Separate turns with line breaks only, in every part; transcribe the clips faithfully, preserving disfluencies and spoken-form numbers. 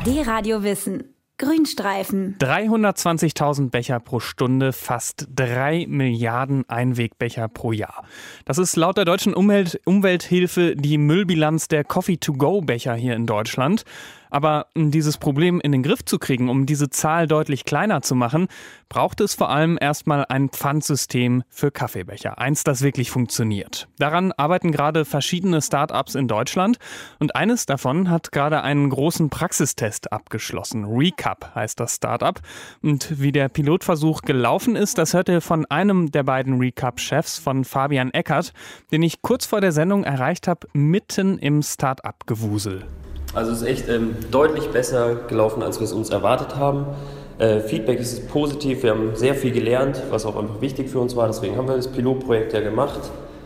D-Radio Wissen. Grünstreifen.
dreihundertzwanzigtausend Becher pro Stunde, fast drei Milliarden Einwegbecher pro Jahr. Das ist laut der deutschen Umwelt- Umwelthilfe die Müllbilanz der Coffee-to-go-Becher hier in Deutschland. Aber um dieses Problem in den Griff zu kriegen, um diese Zahl deutlich kleiner zu machen, braucht es vor allem erstmal ein Pfandsystem für Kaffeebecher. Eins, das wirklich funktioniert. Daran arbeiten gerade verschiedene Start-ups in Deutschland. Und eines davon hat gerade einen großen Praxistest abgeschlossen. Recup heißt das Start-up. Und wie der Pilotversuch gelaufen ist, das hört ihr von einem der beiden Recup-Chefs, von Fabian Eckert, den ich kurz vor der Sendung erreicht habe, mitten im Start-up-Gewusel.
Also es ist echt ähm, deutlich besser gelaufen, als wir es uns erwartet haben. Äh, Feedback ist positiv, wir haben sehr viel gelernt, was auch einfach wichtig für uns war. Deswegen haben wir das Pilotprojekt ja gemacht.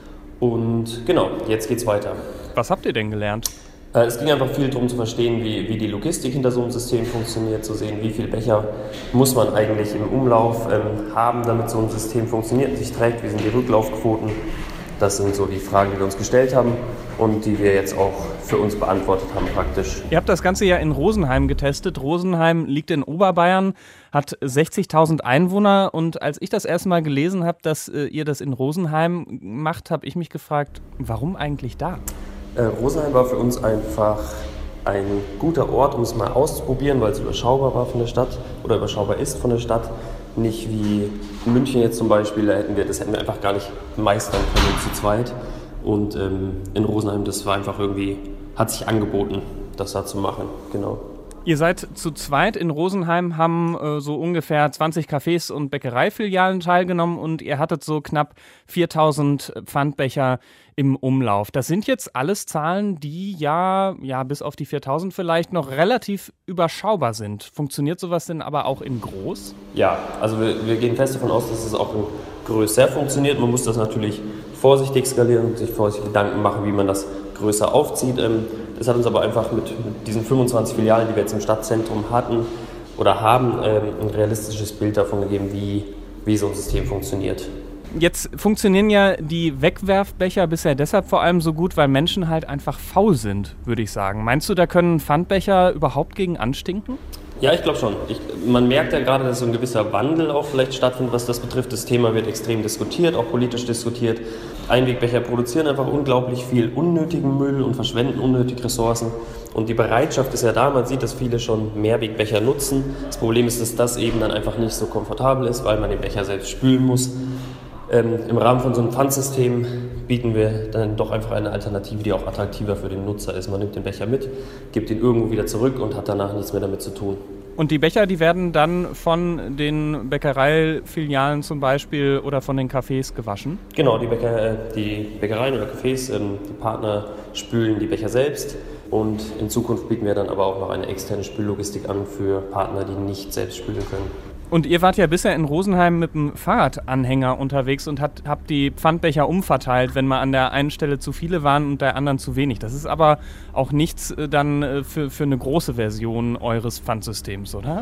Und genau, jetzt geht's weiter.
Was habt ihr denn gelernt?
Äh, es ging einfach viel darum zu verstehen, wie, wie die Logistik hinter so einem System funktioniert, zu sehen, wie viele Becher muss man eigentlich im Umlauf ähm, haben, damit so ein System funktioniert und sich trägt. Wie sind die Rücklaufquoten? Das sind so die Fragen, die wir uns gestellt haben und die wir jetzt auch für uns beantwortet haben praktisch.
Ihr habt das Ganze ja in Rosenheim getestet. Rosenheim liegt in Oberbayern, hat sechzigtausend Einwohner. Und als ich das erste Mal gelesen habe, dass äh, ihr das in Rosenheim macht, habe ich mich gefragt, warum eigentlich da?
Äh, Rosenheim war für uns einfach ein guter Ort, um es mal auszuprobieren, weil es überschaubar war von der Stadt oder überschaubar ist von der Stadt. Nicht wie München jetzt zum Beispiel, da hätten wir, das hätten wir einfach gar nicht meistern können zu zweit. Und ähm, in Rosenheim, das war einfach irgendwie, hat sich angeboten, das da zu machen, genau.
Ihr seid zu zweit in Rosenheim, haben äh, so ungefähr zwanzig Cafés und Bäckereifilialen teilgenommen und ihr hattet so knapp viertausend Pfandbecher im Umlauf. Das sind jetzt alles Zahlen, die ja, ja bis auf die viertausend vielleicht noch relativ überschaubar sind. Funktioniert sowas denn aber auch in groß?
Ja, also wir, wir gehen fest davon aus, dass es auch in größer funktioniert. Man muss das natürlich vorsichtig skalieren und sich vorsichtig Gedanken machen, wie man das größer aufzieht. Das hat uns aber einfach mit, mit diesen fünfundzwanzig Filialen, die wir jetzt im Stadtzentrum hatten oder haben, ein realistisches Bild davon gegeben, wie, wie so ein System funktioniert.
Jetzt funktionieren ja die Wegwerfbecher bisher deshalb vor allem so gut, weil Menschen halt einfach faul sind, würde ich sagen. Meinst du, da können Pfandbecher überhaupt gegen anstinken?
Ja, ich glaube schon. Ich, man merkt ja gerade, dass so ein gewisser Wandel auch vielleicht stattfindet, was das betrifft. Das Thema wird extrem diskutiert, auch politisch diskutiert. Einwegbecher produzieren einfach unglaublich viel unnötigen Müll und verschwenden unnötig Ressourcen. Und die Bereitschaft ist ja da, man sieht, dass viele schon Mehrwegbecher nutzen. Das Problem ist, dass das eben dann einfach nicht so komfortabel ist, weil man den Becher selbst spülen muss. Ähm, Im Rahmen von so einem Pfandsystem bieten wir dann doch einfach eine Alternative, die auch attraktiver für den Nutzer ist. Man nimmt den Becher mit, gibt ihn irgendwo wieder zurück und hat danach nichts mehr damit zu tun.
Und die Becher, die werden dann von den Bäckereifilialen zum Beispiel oder von den Cafés gewaschen?
Genau, die, Bäcker, die Bäckereien oder Cafés, ähm, die Partner spülen die Becher selbst. Und in Zukunft bieten wir dann aber auch noch eine externe Spüllogistik an für Partner, die nicht selbst spülen können.
Und ihr wart ja bisher in Rosenheim mit dem Fahrradanhänger unterwegs und hat, habt die Pfandbecher umverteilt, wenn mal an der einen Stelle zu viele waren und der anderen zu wenig. Das ist aber auch nichts äh, dann für, für eine große Version eures Pfandsystems, oder?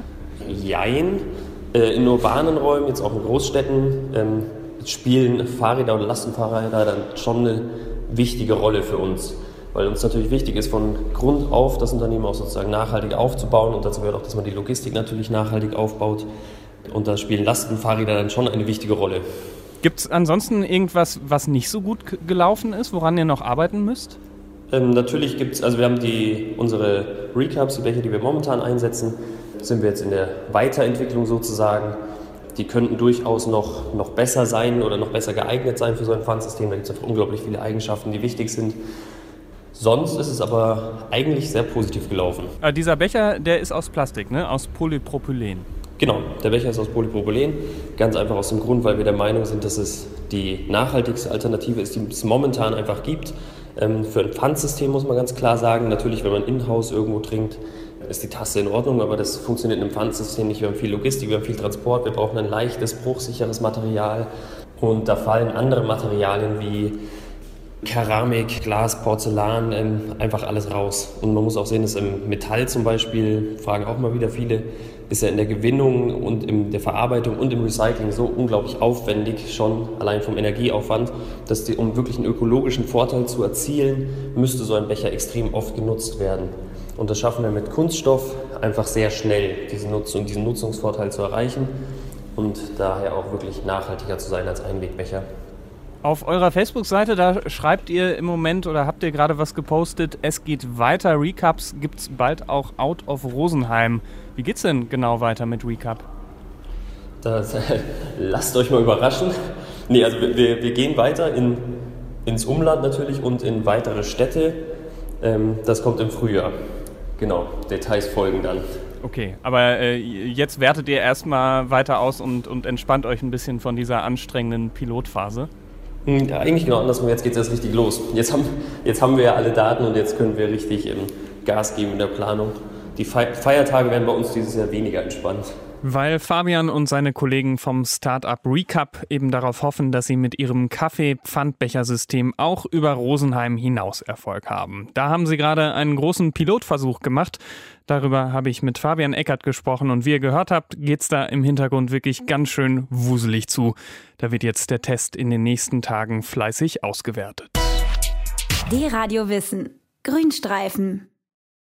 Jein. Äh, in urbanen Räumen, jetzt auch in Großstädten, ähm, spielen Fahrräder oder Lastenfahrräder dann schon eine wichtige Rolle für uns. Weil uns natürlich wichtig ist, von Grund auf das Unternehmen auch sozusagen nachhaltig aufzubauen. Und dazu gehört auch, dass man die Logistik natürlich nachhaltig aufbaut. Und da spielen Lastenfahrräder dann schon eine wichtige Rolle.
Gibt es ansonsten irgendwas, was nicht so gut k- gelaufen ist, woran ihr noch arbeiten müsst?
Ähm, natürlich gibt es, also wir haben die, unsere Recups, die Becher, die wir momentan einsetzen, sind wir jetzt in der Weiterentwicklung sozusagen. Die könnten durchaus noch, noch besser sein oder noch besser geeignet sein für so ein Pfandsystem. Da gibt es einfach unglaublich viele Eigenschaften, die wichtig sind. Sonst ist es aber eigentlich sehr positiv gelaufen.
Äh, dieser Becher, der ist aus Plastik, ne? Aus Polypropylen.
Genau, der Becher ist aus Polypropylen. Ganz einfach aus dem Grund, weil wir der Meinung sind, dass es die nachhaltigste Alternative ist, die es momentan einfach gibt. Ähm, für ein Pfandsystem muss man ganz klar sagen, natürlich, wenn man in-house irgendwo trinkt, ist die Tasse in Ordnung, aber das funktioniert in einem Pfandsystem nicht. Wir haben viel Logistik, wir haben viel Transport, wir brauchen ein leichtes, bruchsicheres Material. Und da fallen andere Materialien wie Keramik, Glas, Porzellan, ähm, einfach alles raus. Und man muss auch sehen, dass im Metall zum Beispiel, fragen auch mal wieder viele, ist ja in der Gewinnung und in der Verarbeitung und im Recycling so unglaublich aufwendig, schon allein vom Energieaufwand, dass die, um wirklich einen ökologischen Vorteil zu erzielen, müsste so ein Becher extrem oft genutzt werden. Und das schaffen wir mit Kunststoff einfach sehr schnell, diesen, Nutzung, diesen Nutzungsvorteil zu erreichen und daher auch wirklich nachhaltiger zu sein als Einwegbecher.
Auf eurer Facebook-Seite, da schreibt ihr im Moment oder habt ihr gerade was gepostet, es geht weiter, Recups gibt es bald auch out of Rosenheim. Wie geht's denn genau weiter mit Recup?
Das, lasst euch mal überraschen. Nee, also wir, wir gehen weiter in, ins Umland natürlich und in weitere Städte. Ähm, das kommt im Frühjahr. Genau, Details folgen dann.
Okay, aber äh, jetzt wertet ihr erstmal weiter aus und, und entspannt euch ein bisschen von dieser anstrengenden Pilotphase?
Ja, eigentlich genau andersrum, jetzt geht es erst richtig los. Jetzt haben, jetzt haben wir ja alle Daten und jetzt können wir richtig ähm, Gas geben in der Planung. Die Fe- Feiertage werden bei uns dieses Jahr weniger entspannt.
Weil Fabian und seine Kollegen vom Startup Recup eben darauf hoffen, dass sie mit ihrem Kaffee-Pfandbechersystem auch über Rosenheim hinaus Erfolg haben. Da haben sie gerade einen großen Pilotversuch gemacht. Darüber habe ich mit Fabian Eckert gesprochen und wie ihr gehört habt, geht's da im Hintergrund wirklich ganz schön wuselig zu. Da wird jetzt der Test in den nächsten Tagen fleißig ausgewertet.
D-Radio Wissen. Grünstreifen.